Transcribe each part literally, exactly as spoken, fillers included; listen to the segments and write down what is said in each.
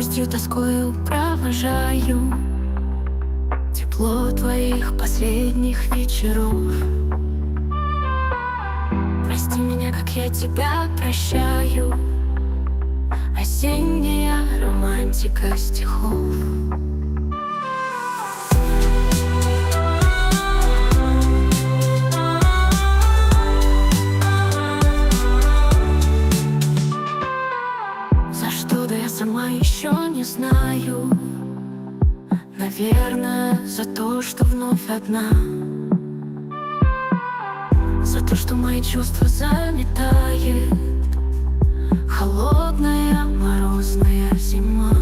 грустью, тоскою провожаю тепло твоих последних вечеров. Прости меня, как я тебя прощаю, осенняя романтика стихов. За что, да я сама еще не знаю. Наверное, за то, что вновь одна, за то, что мои чувства заметает холодная морозная зима.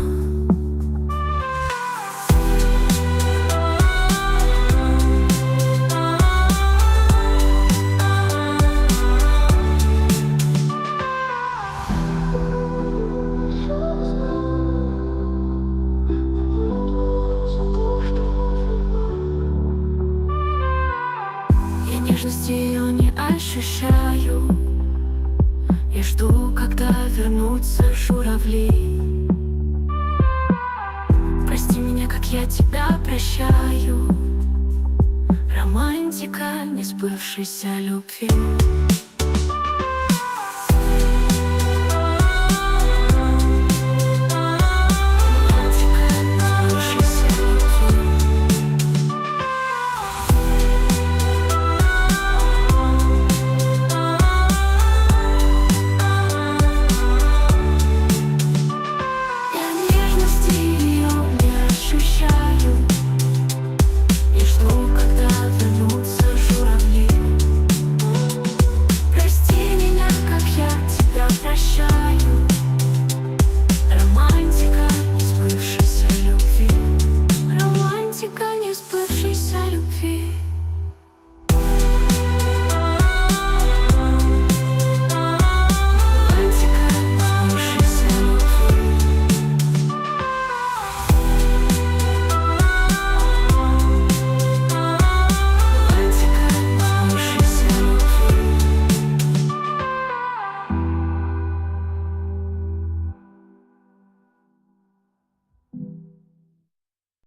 Нежности ее не ощущаю. Я жду, когда вернутся журавли. Прости меня, как я тебя прощаю. Романтика несбывшейся любви.